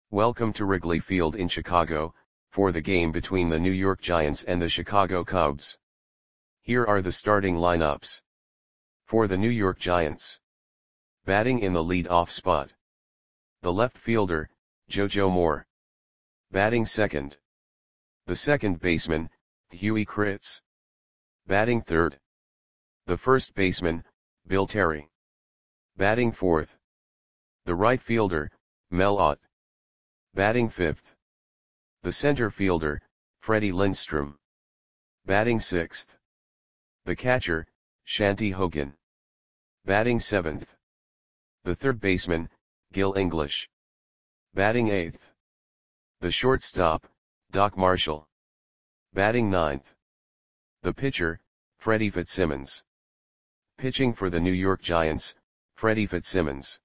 Welcome to Wrigley Field in Chicago, for the game between the New York Giants and the Chicago Cubs. Here are the starting lineups. For the New York Giants. Batting in the lead-off spot. The left fielder, JoJo Moore. Batting second. The second baseman, Huey Kritz. Batting third. The first baseman, Bill Terry. Batting fourth. The right fielder, Mel Ott. Batting fifth. The center fielder, Freddie Lindstrom. Batting sixth. The catcher, Shanty Hogan. Batting seventh. The third baseman, Gil English. Batting eighth. The shortstop, Doc Marshall. Batting ninth. The pitcher, Freddie Fitzsimmons. Pitching for the New York Giants, Freddie Fitzsimmons.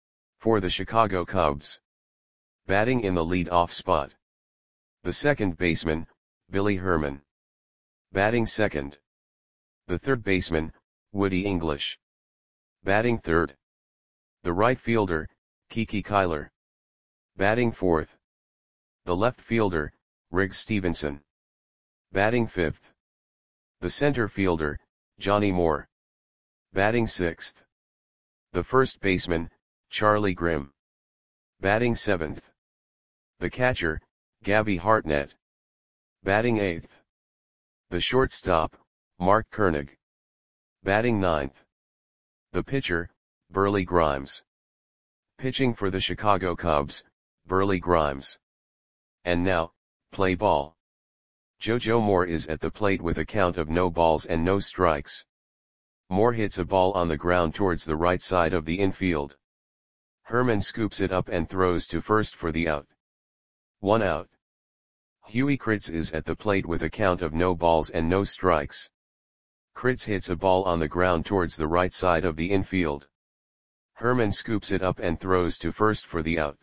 For the Chicago Cubs. Batting in the lead-off spot. The second baseman, Billy Herman. Batting second. The third baseman, Woody English. Batting third. The right fielder, Kiki Kyler. Batting fourth. The left fielder, Riggs Stevenson. Batting fifth. The center fielder, Johnny Moore. Batting sixth. The first baseman, Charlie Grimm. Batting seventh. The catcher, Gabby Hartnett. Batting eighth. The shortstop, Mark Koenig. Batting ninth. The pitcher, Burley Grimes. Pitching for the Chicago Cubs, Burley Grimes. And now, play ball. JoJo Moore is at the plate with a count of no balls and no strikes. Moore hits a ball on the ground towards the right side of the infield. Herman scoops it up and throws to first for the out. 1 out. Huey Kritz is at the plate with a count of no balls and no strikes. Kritz hits a ball on the ground towards the right side of the infield. Herman scoops it up and throws to first for the out.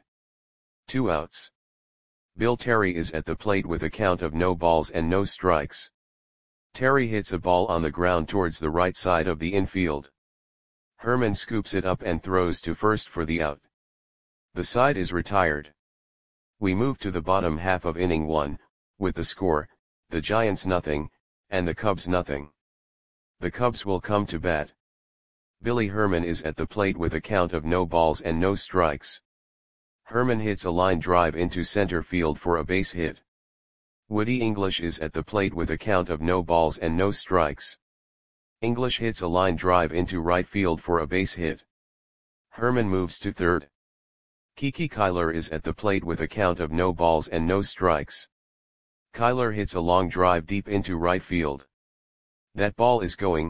2 outs. Bill Terry is at the plate with a count of no balls and no strikes. Terry hits a ball on the ground towards the right side of the infield. Herman scoops it up and throws to first for the out. The side is retired. We move to the bottom half of inning 1, with the score, the Giants nothing, and the Cubs nothing. The Cubs will come to bat. Billy Herman is at the plate with a count of no balls and no strikes. Herman hits a line drive into center field for a base hit. Woody English is at the plate with a count of no balls and no strikes. English hits a line drive into right field for a base hit. Herman moves to third. Kiki Kyler is at the plate with a count of no balls and no strikes. Kyler hits a long drive deep into right field. That ball is gone.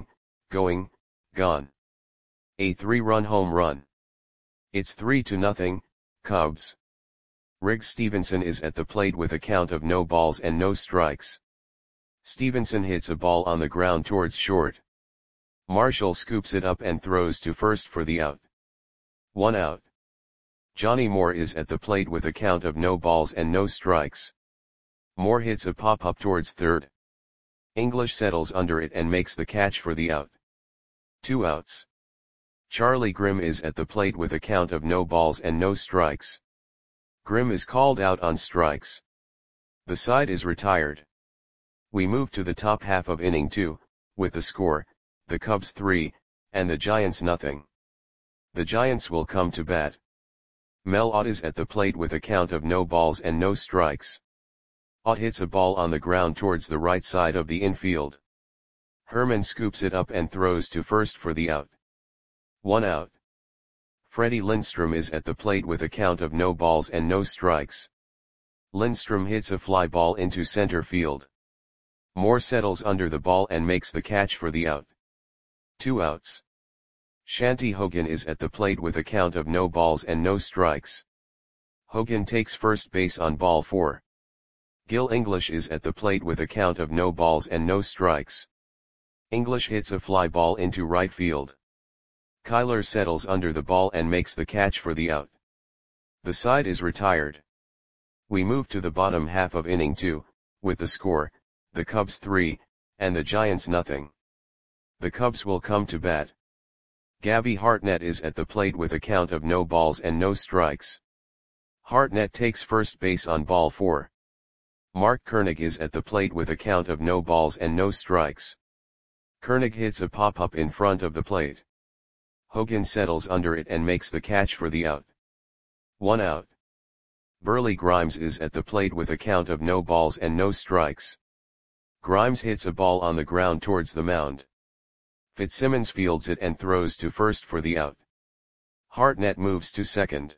A 3-run home run. It's 3-0, Cubs. Riggs Stevenson is at the plate with a count of no balls and no strikes. Stevenson hits a ball on the ground towards short. Marshall scoops it up and throws to first for the out. 1 out. Johnny Moore is at the plate with a count of no balls and no strikes. Moore hits a pop-up towards third. English settles under it and makes the catch for the out. 2 outs. Charlie Grimm is at the plate with a count of no balls and no strikes. Grimm is called out on strikes. The side is retired. We move to the top half of inning 2, with the score, the Cubs 3, and the Giants nothing. The Giants will come to bat. Mel Ott is at the plate with a count of no balls and no strikes. Ott hits a ball on the ground towards the right side of the infield. Herman scoops it up and throws to first for the out. 1 out. Freddie Lindstrom is at the plate with a count of no balls and no strikes. Lindstrom hits a fly ball into center field. Moore settles under the ball and makes the catch for the out. 2 outs. Shanty Hogan is at the plate with a count of no balls and no strikes. Hogan takes first base on ball 4. Gil English is at the plate with a count of no balls and no strikes. English hits a fly ball into right field. Kyler settles under the ball and makes the catch for the out. The side is retired. We move to the bottom half of inning 2, with the score, the Cubs 3, and the Giants nothing. The Cubs will come to bat. Gabby Hartnett is at the plate with a count of no balls and no strikes. Hartnett takes first base on ball 4. Mark Koenig is at the plate with a count of no balls and no strikes. Koenig hits a pop-up in front of the plate. Hogan settles under it and makes the catch for the out. 1 out. Burley Grimes is at the plate with a count of no balls and no strikes. Grimes hits a ball on the ground towards the mound. Fitzsimmons fields it and throws to first for the out. Hartnett moves to second.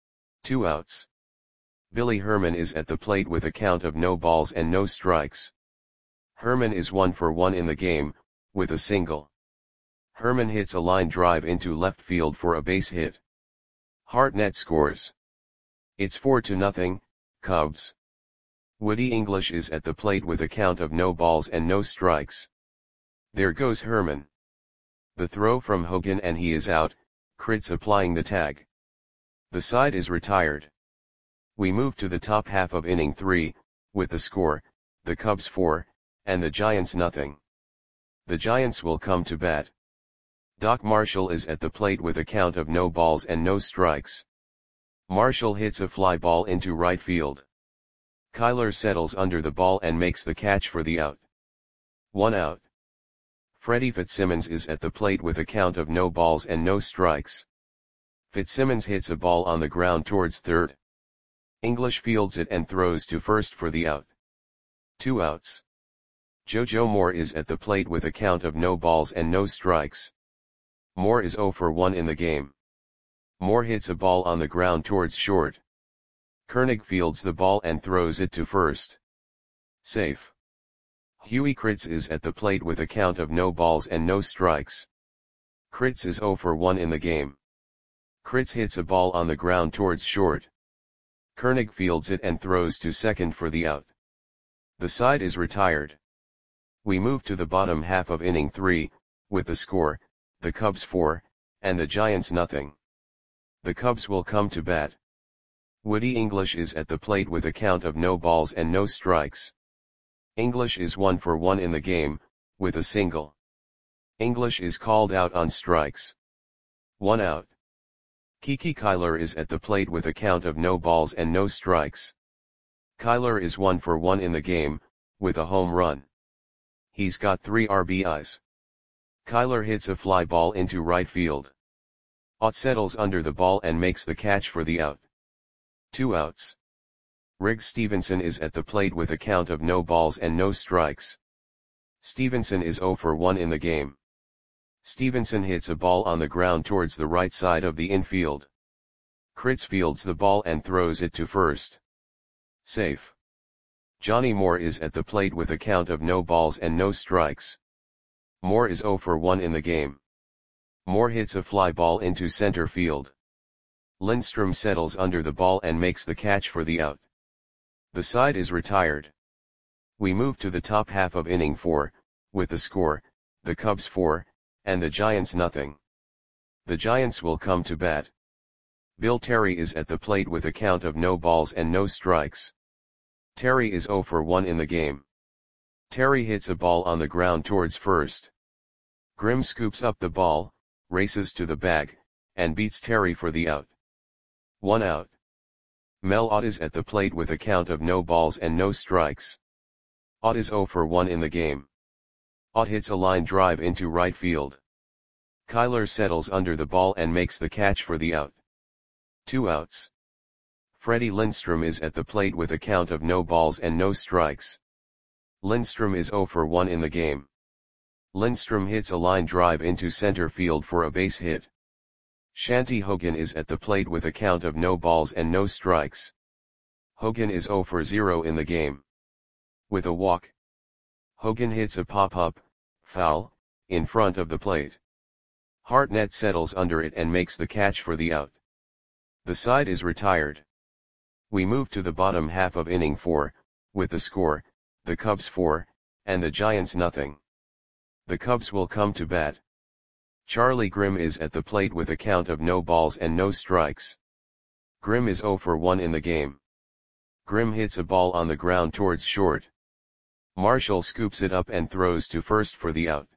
2 outs. Billy Herman is at the plate with a count of no balls and no strikes. Herman is 1 for 1 in the game, with a single. Herman hits a line drive into left field for a base hit. Hartnett scores. It's 4-0, Cubs. Woody English is at the plate with a count of no balls and no strikes. There goes Herman. The throw from Hogan and he is out, Kritz applying the tag. The side is retired. We move to the top half of inning 3, with the score, the Cubs 4, and the Giants nothing. The Giants will come to bat. Doc Marshall is at the plate with a count of no balls and no strikes. Marshall hits a fly ball into right field. Kyler settles under the ball and makes the catch for the out. 1 out. Freddie Fitzsimmons is at the plate with a count of no balls and no strikes. Fitzsimmons hits a ball on the ground towards third. English fields it and throws to first for the out. 2 outs. JoJo Moore is at the plate with a count of no balls and no strikes. Moore is 0 for 1 in the game. Moore hits a ball on the ground towards short. Koenig fields the ball and throws it to first. Safe. Huey Kritz is at the plate with a count of no balls and no strikes. Kritz is 0 for 1 in the game. Kritz hits a ball on the ground towards short. Koenig fields it and throws to second for the out. The side is retired. We move to the bottom half of inning 3, with the score, the Cubs 4, and the Giants nothing. The Cubs will come to bat. Woody English is at the plate with a count of no balls and no strikes. English is 1 for 1 in the game, with a single. English is called out on strikes. 1 out. Kiki Kyler is at the plate with a count of no balls and no strikes. Kyler is 1 for 1 in the game, with a home run. He's got 3 RBIs. Kyler hits a fly ball into right field. Ott settles under the ball and makes the catch for the out. 2 outs. Riggs Stevenson is at the plate with a count of no balls and no strikes. Stevenson is 0 for 1 in the game. Stevenson hits a ball on the ground towards the right side of the infield. Kritz fields the ball and throws it to first. Safe. Johnny Moore is at the plate with a count of no balls and no strikes. Moore is 0 for 1 in the game. Moore hits a fly ball into center field. Lindstrom settles under the ball and makes the catch for the out. The side is retired. We move to the top half of inning 4, with the score, the Cubs 4, and the Giants nothing. The Giants will come to bat. Bill Terry is at the plate with a count of no balls and no strikes. Terry is 0 for 1 in the game. Terry hits a ball on the ground towards first. Grimm scoops up the ball, races to the bag, and beats Terry for the out. 1 out. Mel Ott is at the plate with a count of no balls and no strikes. Ott is 0 for 1 in the game. Ott hits a line drive into right field. Kyler settles under the ball and makes the catch for the out. 2 outs. Freddie Lindstrom is at the plate with a count of no balls and no strikes. Lindstrom is 0 for 1 in the game. Lindstrom hits a line drive into center field for a base hit. Shanty Hogan is at the plate with a count of no balls and no strikes. Hogan is 0 for 0 in the game. With a walk. Hogan hits a pop-up, foul, in front of the plate. Hartnett settles under it and makes the catch for the out. The side is retired. We move to the bottom half of inning 4, with the score, the Cubs 4, and the Giants nothing. The Cubs will come to bat. Charlie Grimm is at the plate with a count of no balls and no strikes. Grimm is 0 for 1 in the game. Grimm hits a ball on the ground towards short. Marshall scoops it up and throws to first for the out.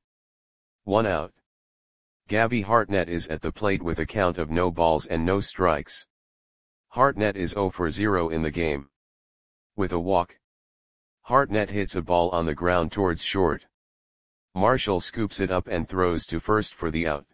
1 out. Gabby Hartnett is at the plate with a count of no balls and no strikes. Hartnett is 0 for 0 in the game. With a walk, Hartnett hits a ball on the ground towards short. Marshall scoops it up and throws to first for the out.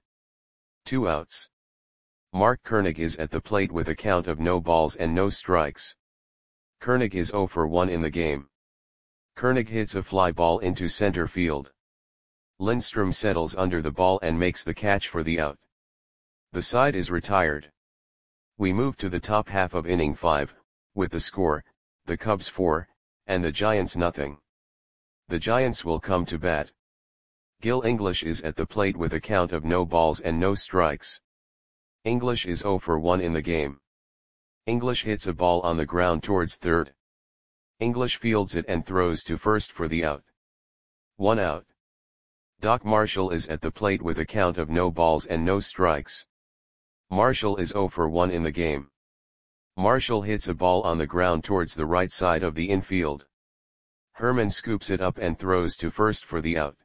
2 outs. Mark Koenig is at the plate with a count of no balls and no strikes. Koenig is 0 for 1 in the game. Koenig hits a fly ball into center field. Lindstrom settles under the ball and makes the catch for the out. The side is retired. We move to the top half of inning 5, with the score, the Cubs 4, and the Giants nothing. The Giants will come to bat. Gil English is at the plate with a count of no balls and no strikes. English is 0 for 1 in the game. English hits a ball on the ground towards third. English fields it and throws to first for the out. 1 out. Doc Marshall is at the plate with a count of no balls and no strikes. Marshall is 0 for 1 in the game. Marshall hits a ball on the ground towards the right side of the infield. Herman scoops it up and throws to first for the out.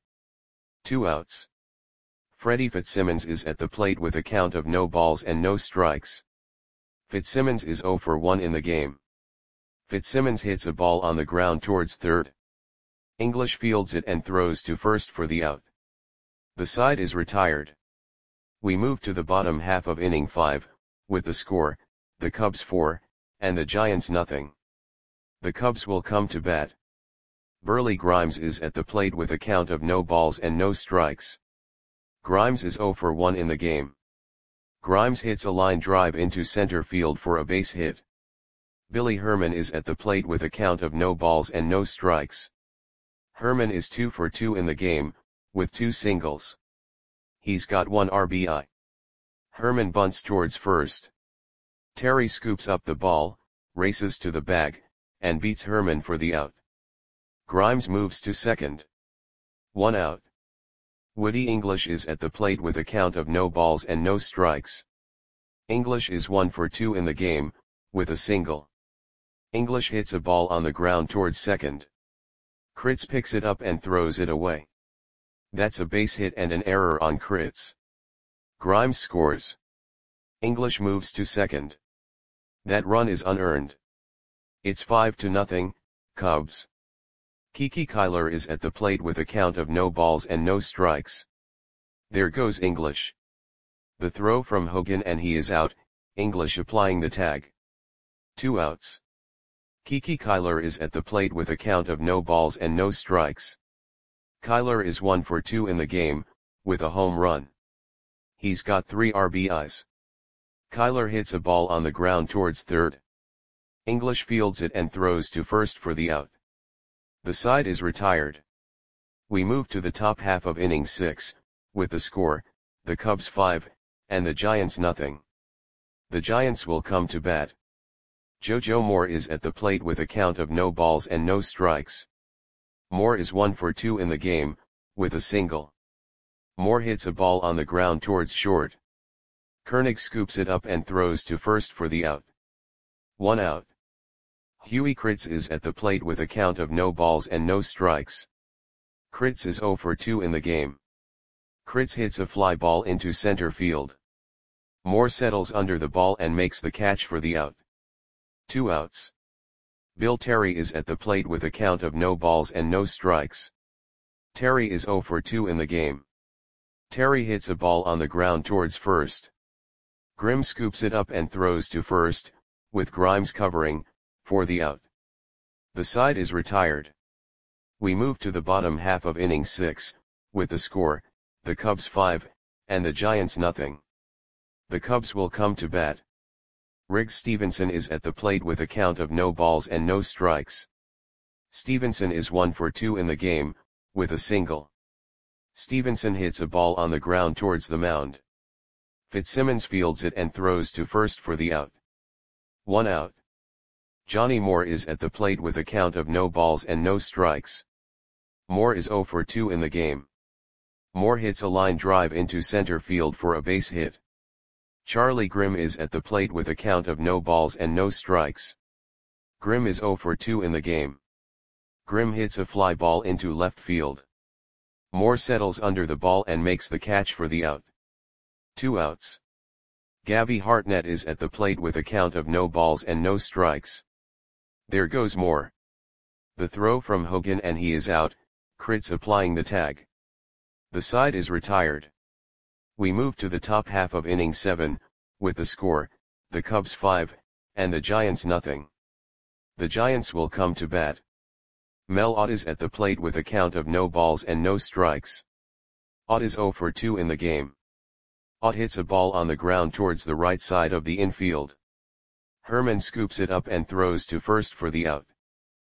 2 outs. Freddie Fitzsimmons is at the plate with a count of no balls and no strikes. Fitzsimmons is 0 for 1 in the game. Fitzsimmons hits a ball on the ground towards third. English fields it and throws to first for the out. The side is retired. We move to the bottom half of inning 5, with the score, the Cubs 4, and the Giants nothing. The Cubs will come to bat. Burley Grimes is at the plate with a count of no balls and no strikes. Grimes is 0 for 1 in the game. Grimes hits a line drive into center field for a base hit. Billy Herman is at the plate with a count of no balls and no strikes. Herman is 2 for 2 in the game, with 2 singles. He's got 1 RBI. Herman bunts towards first. Terry scoops up the ball, races to the bag, and beats Herman for the out. Grimes moves to second. 1 out. Woody English is at the plate with a count of no balls and no strikes. English is 1 for 2 in the game, with a single. English hits a ball on the ground towards second. Kritz picks it up and throws it away. That's a base hit and an error on Kritz. Grimes scores. English moves to second. That run is unearned. It's 5-0, Cubs. Kiki Kyler is at the plate with a count of no balls and no strikes. There goes English. The throw from Hogan and he is out, English applying the tag. 2 outs. Kiki Kyler is at the plate with a count of no balls and no strikes. Kyler is 1 for 2 in the game, with a home run. He's got 3 RBIs. Kyler hits a ball on the ground towards third. English fields it and throws to first for the out. The side is retired. We move to the top half of inning 6, with the score, the Cubs 5, and the Giants nothing. The Giants will come to bat. JoJo Moore is at the plate with a count of no balls and no strikes. Moore is 1 for 2 in the game, with a single. Moore hits a ball on the ground towards short. Koenig scoops it up and throws to first for the out. 1 out. Huey Kritz is at the plate with a count of no balls and no strikes. Kritz is 0 for 2 in the game. Kritz hits a fly ball into center field. Moore settles under the ball and makes the catch for the out. 2 outs. Bill Terry is at the plate with a count of no balls and no strikes. Terry is 0 for 2 in the game. Terry hits a ball on the ground towards first. Grimm scoops it up and throws to first, with Grimes covering, for the out. The side is retired. We move to the bottom half of inning 6, with the score, the Cubs 5, and the Giants nothing. The Cubs will come to bat. Riggs Stevenson is at the plate with a count of no balls and no strikes. Stevenson is 1 for 2 in the game, with a single. Stevenson hits a ball on the ground towards the mound. Fitzsimmons fields it and throws to first for the out. 1 out. Johnny Moore is at the plate with a count of no balls and no strikes. Moore is 0 for 2 in the game. Moore hits a line drive into center field for a base hit. Charlie Grimm is at the plate with a count of no balls and no strikes. Grimm is 0 for 2 in the game. Grimm hits a fly ball into left field. Moore settles under the ball and makes the catch for the out. 2 outs. Gabby Hartnett is at the plate with a count of no balls and no strikes. There goes Moore. The throw from Hogan and he is out, Kritz applying the tag. The side is retired. We move to the top half of inning 7, with the score, the Cubs 5, and the Giants nothing. The Giants will come to bat. Mel Ott is at the plate with a count of no balls and no strikes. Ott is 0 for 2 in the game. Ott hits a ball on the ground towards the right side of the infield. Herman scoops it up and throws to first for the out.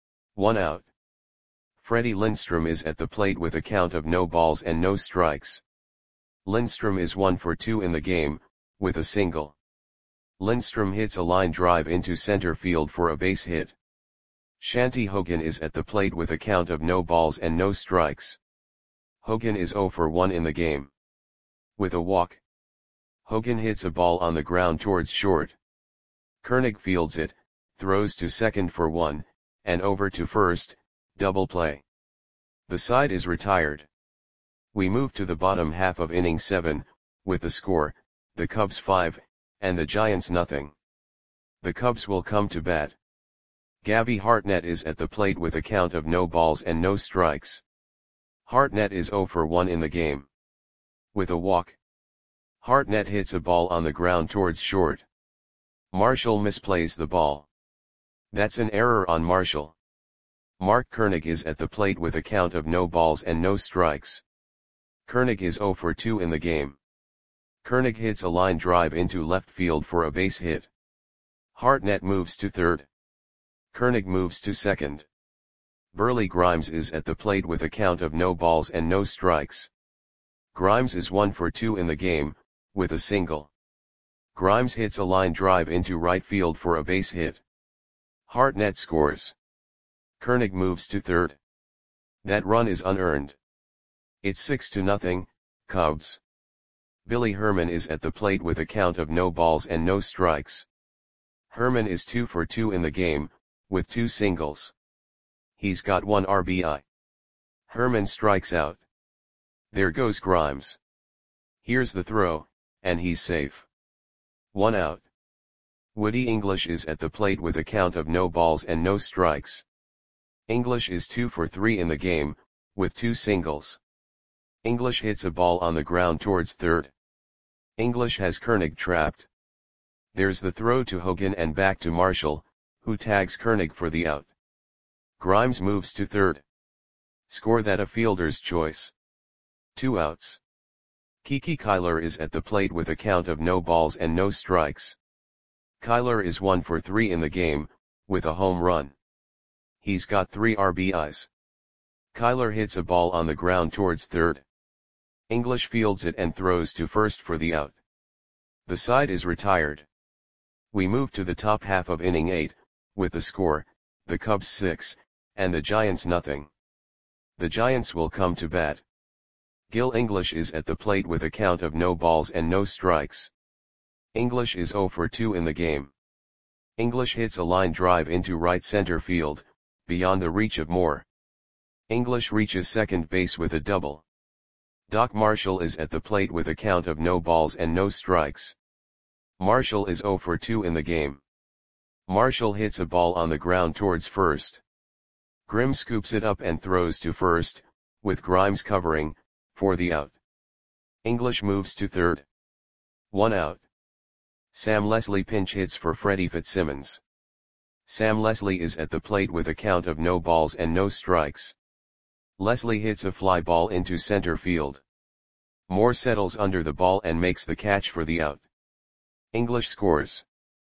1 out. Freddie Lindstrom is at the plate with a count of no balls and no strikes. Lindstrom is 1 for 2 in the game, with a single. Lindstrom hits a line drive into center field for a base hit. Shanty Hogan is at the plate with a count of no balls and no strikes. Hogan is 0 for 1 in the game. With a walk. Hogan hits a ball on the ground towards short. Koenig fields it, throws to second for 1, and over to first, double play. The side is retired. We move to the bottom half of inning 7, with the score, the Cubs 5, and the Giants nothing. The Cubs will come to bat. Gabby Hartnett is at the plate with a count of no balls and no strikes. Hartnett is 0 for 1 in the game. With a walk. Hartnett hits a ball on the ground towards short. Marshall misplays the ball. That's an error on Marshall. Mark Koenig is at the plate with a count of no balls and no strikes. Koenig is 0 for 2 in the game. Koenig hits a line drive into left field for a base hit. Hartnett moves to third. Koenig moves to second. Burley Grimes is at the plate with a count of no balls and no strikes. Grimes is 1 for 2 in the game, with a single. Grimes hits a line drive into right field for a base hit. Hartnett scores. Koenig moves to third. That run is unearned. It's 6-0, Cubs. Billy Herman is at the plate with a count of no balls and no strikes. Herman is 2 for 2 in the game, with 2 singles. He's got 1 RBI. Herman strikes out. There goes Grimes. Here's the throw, and he's safe. 1 out. Woody English is at the plate with a count of no balls and no strikes. English is 2 for 3 in the game, with 2 singles. English hits a ball on the ground towards third. English has Koenig trapped. There's the throw to Hogan and back to Marshall, who tags Koenig for the out. Grimes moves to third. Score that a fielder's choice. 2 outs. Kiki Kyler is at the plate with a count of no balls and no strikes. Kyler is 1 for 3 in the game, with a home run. He's got 3 RBIs. Kyler hits a ball on the ground towards third. English fields it and throws to first for the out. The side is retired. We move to the top half of inning 8, with the score, the Cubs 6, and the Giants nothing. The Giants will come to bat. Gil English is at the plate with a count of no balls and no strikes. English is 0 for 2 in the game. English hits a line drive into right center field, beyond the reach of Moore. English reaches second base with a double. Doc Marshall is at the plate with a count of no balls and no strikes. Marshall is 0 for 2 in the game. Marshall hits a ball on the ground towards first. Grimm scoops it up and throws to first, with Grimes covering, for the out. English moves to third. 1 out. Sam Leslie pinch hits for Freddie Fitzsimmons. Sam Leslie is at the plate with a count of no balls and no strikes. Leslie hits a fly ball into center field. Moore settles under the ball and makes the catch for the out. English scores.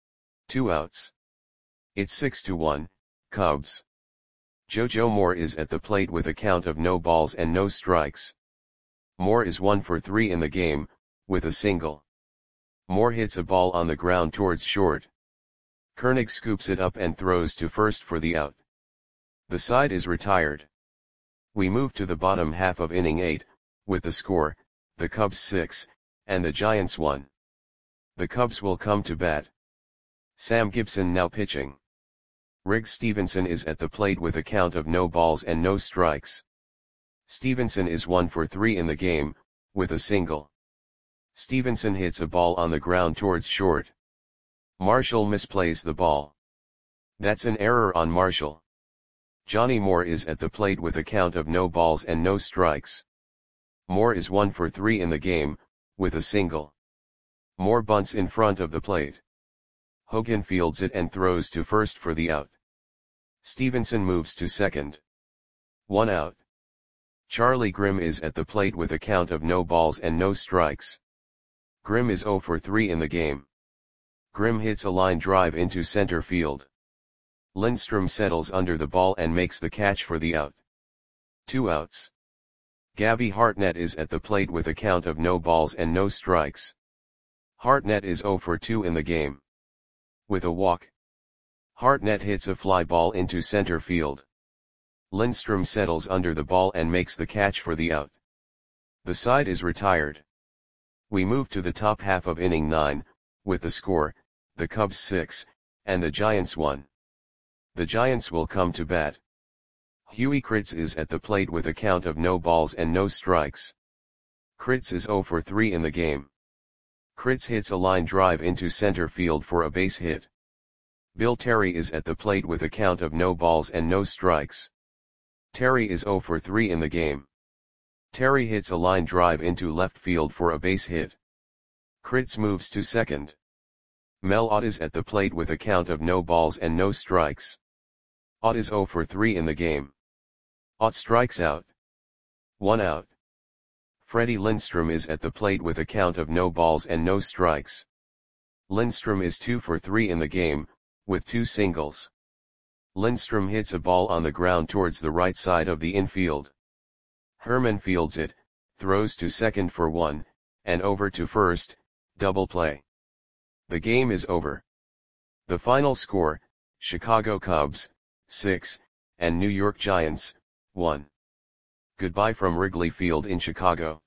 2 outs. It's 6-1, Cubs. JoJo Moore is at the plate with a count of no balls and no strikes. Moore is 1 for 3 in the game, with a single. Moore hits a ball on the ground towards short. Koenig scoops it up and throws to first for the out. The side is retired. We move to the bottom half of inning 8, with the score, the Cubs 6, and the Giants 1. The Cubs will come to bat. Sam Gibson now pitching. Riggs Stevenson is at the plate with a count of no balls and no strikes. Stevenson is 1 for 3 in the game, with a single. Stevenson hits a ball on the ground towards short. Marshall misplays the ball. That's an error on Marshall. Johnny Moore is at the plate with a count of no balls and no strikes. Moore is 1 for 3 in the game, with a single. Moore bunts in front of the plate. Hogan fields it and throws to first for the out. Stevenson moves to second. 1 out. Charlie Grimm is at the plate with a count of no balls and no strikes. Grimm is 0 for 3 in the game. Grimm hits a line drive into center field. Lindstrom settles under the ball and makes the catch for the out. 2 outs. Gabby Hartnett is at the plate with a count of no balls and no strikes. Hartnett is 0 for 2 in the game. With a walk, Hartnett hits a fly ball into center field. Lindstrom settles under the ball and makes the catch for the out. The side is retired. We move to the top half of inning 9, with the score, the Cubs 6, and the Giants 1. The Giants will come to bat. Huey Kritz is at the plate with a count of no balls and no strikes. Kritz is 0 for 3 in the game. Kritz hits a line drive into center field for a base hit. Bill Terry is at the plate with a count of no balls and no strikes. Terry is 0 for 3 in the game. Terry hits a line drive into left field for a base hit. Kritz moves to second. Mel Ott is at the plate with a count of no balls and no strikes. Ott is 0 for 3 in the game. Ott strikes out. 1 out. Freddie Lindstrom is at the plate with a count of no balls and no strikes. Lindstrom is 2 for 3 in the game, with 2 singles. Lindstrom hits a ball on the ground towards the right side of the infield. Herman fields it, throws to second for 1, and over to first, double play. The game is over. The final score, Chicago Cubs, 6, and New York Giants, 1. Goodbye from Wrigley Field in Chicago.